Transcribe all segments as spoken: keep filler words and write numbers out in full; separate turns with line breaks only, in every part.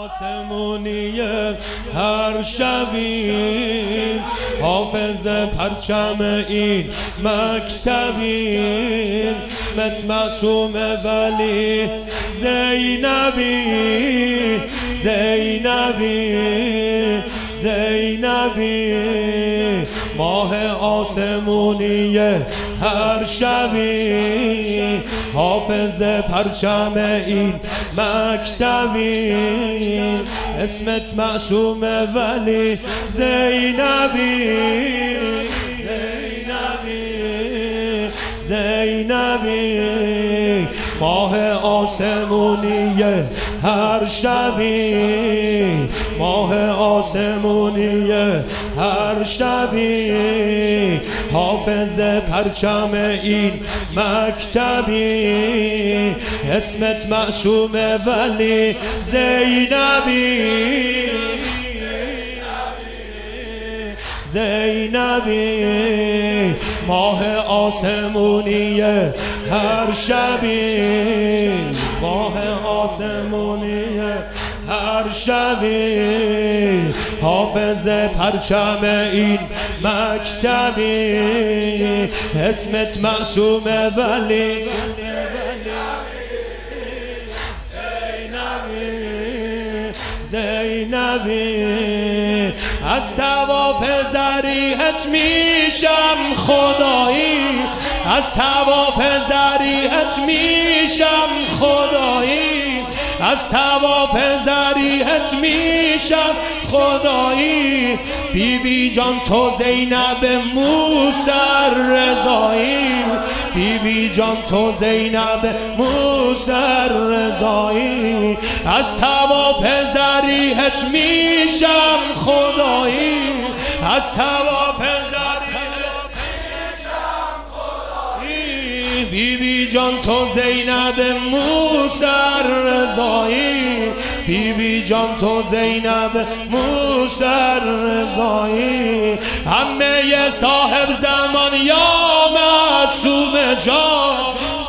آسمونی هر شبی حافظ پرچم این مکتبی مت معصوم ولی زینبی زینبی زینبی ماه آسمونی هر شبی حافظ پرچم این مکتبی اسمت معصوم ولی زینبی زینبی زینبی ماه آسمونی هر شبی ماه آسمونی هر شبی حافظ پرچم این مکتبی اسمت معصوم ولی زینبی زینبی ماه آسمونی هر شبی ماه آسمونی هر شبی حافظ پرچم این مکتبی اسمت معصوم ولی زینبی از طواف ذریحت میشم خدایی از طواف ذریحت میشم خدایی از طواف ذریحت میشم خدایی بی بی جان تو زینب موسی رضایی بی بی جان تو زینب موسی رضایی از طواف ذریحت میشم خدایی از طواف ذریحت میشم خدایی بی بی جان تو زینب موسی رضایی بی بی جان تو زینب موسی رضایی همه صاحب زمان یا معصوم جان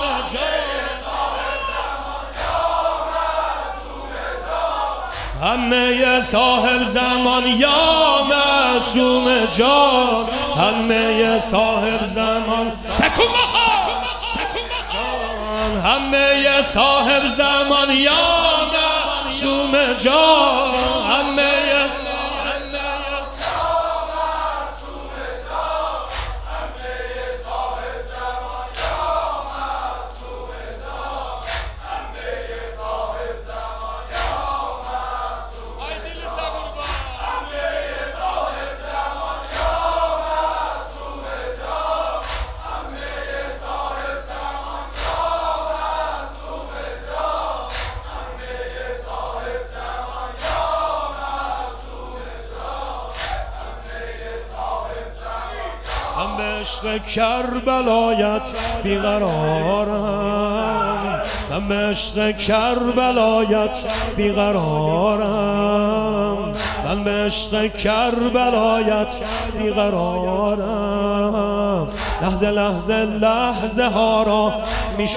همه صاحب زمان یا معصوم جان همه صاحب زمان تکون بخوان همه صاحب زمان یا معصوم جان همه هم به عشق کربلایت بیقرارم هم به عشق کربلایت بیقرارم من به عشق کربلایت بیقرارم لحظه لحظه لحظه ها را می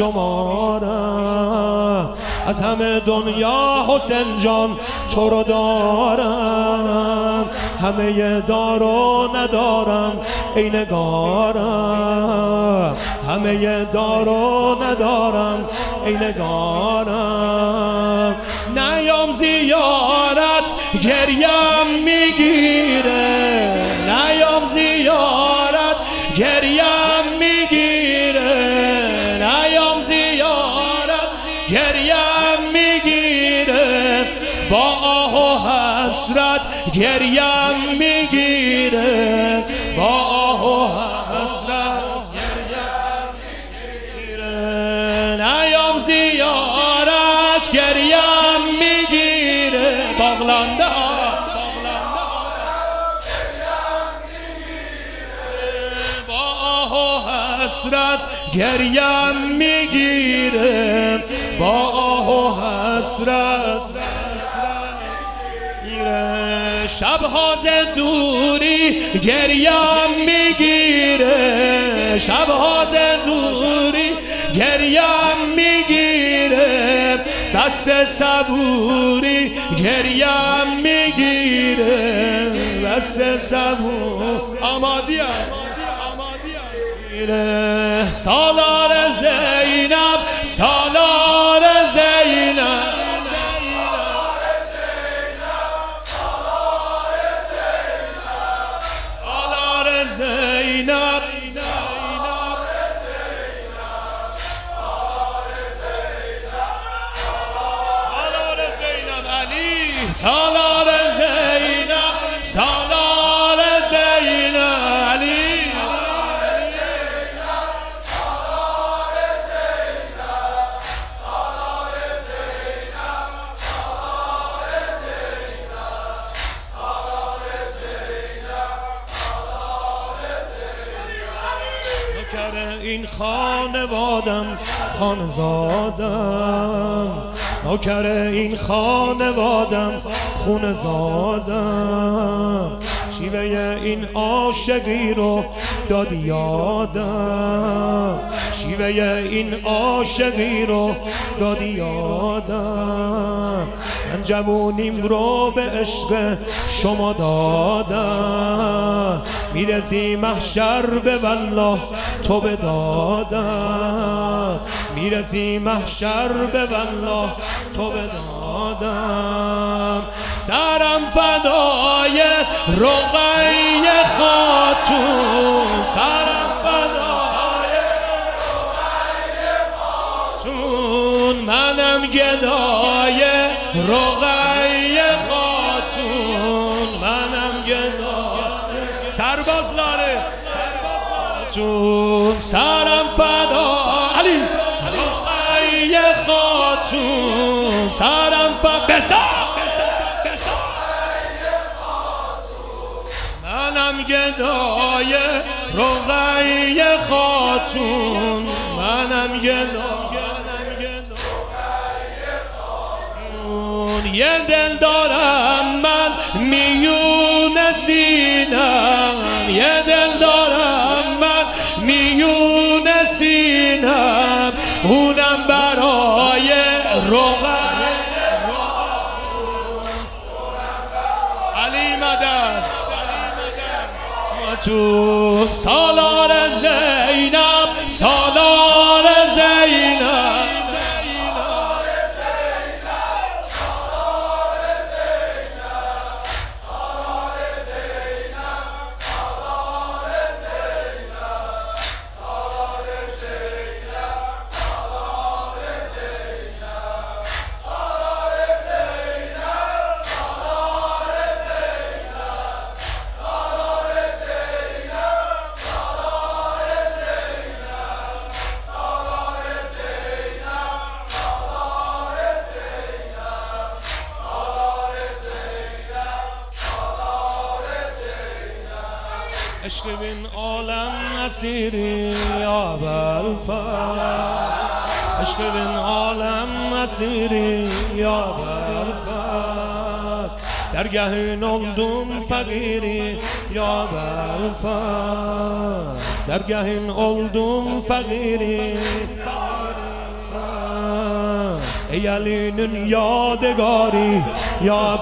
شمارم از همه دنیا حسین جان تو رو دارم همه دار و ندارم ای نگارم همه دار و ندارم ای نگارم نیام زیارت گریم میگیره نیام زیارت گریم میگیره نیام زیارت گریم میگیره با آه و حسرت گریم میگیره با آه و حسرت گریم میگیره نیام زیارت گریم میگیره باغلنده با آه و حسرت گریم میگیره با آه و حسرت شبها ز دوری گریم میگیره شبها ز دوری گریم میگیره دست صبوری گریم میگیره بست سبون آمادیم سالار زینب سالار زینب سالار زینب سالار زینب سالار زینب علی
سالار زینب سالار زینب سالار زینب سالار زینب سالار زینب
نوکر این خانوادم خانزادم نوکر این خانوادم خون زادم شیوه این عاشقی رو دادی یادم شیوه این عاشقی رو دادی یادم من جوونیم رو به عشق شما دادم میرسی محشر به والله تو به دادم میرسی محشر به والله تو به دادم سرم فدای رقیه خاتون سرم فدای
رقیه
خاتون منم گدای رقیه خاتون منم گدای سربازلاره خاتون سرم فدای علی رقیه خاتون سرم فدای بسا منم گدای رقیه خاتون منم گدای یه دل دارم من میون سینم یه دل دارم من میون سینم اونم برای رقیه علی مدد تو سالار زینب سالار زینب عشق بین عالم اسیری یا بلفر عشق بین عالم اسیری یا بلفر درگه نولدم فقیری یا بلفر درگه اولدم فقیری ای علینün یادگاری یا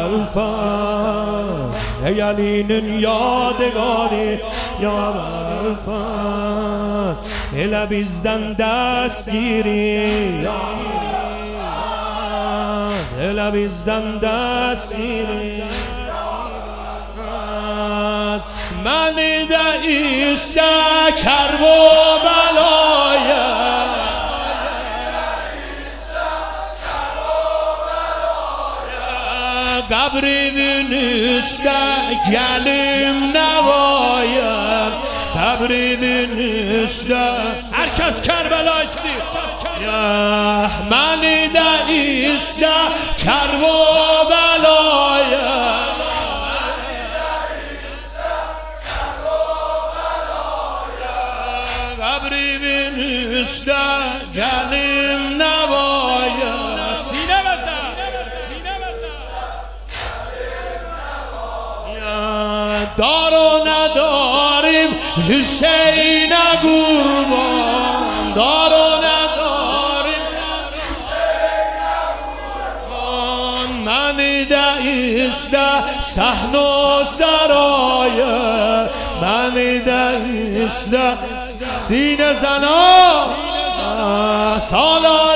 بلفر ای علینün یادگاری یا بلفر hele bizden destgiri ya hele bizden destgiri məni də istə kərb o bəlaya qəbrinin üstə gəlim nəvaya qəbrinin üstə herkes Kərbəla istəyir məni də istə kərb o bəlaya qəbrinin üstə gəlim nəvaya sinə bəzə دار و نداریم حسین قربان دار و نداریم حسین قربان من دعیست صحن و سرای من دعیست سینه زنا سالار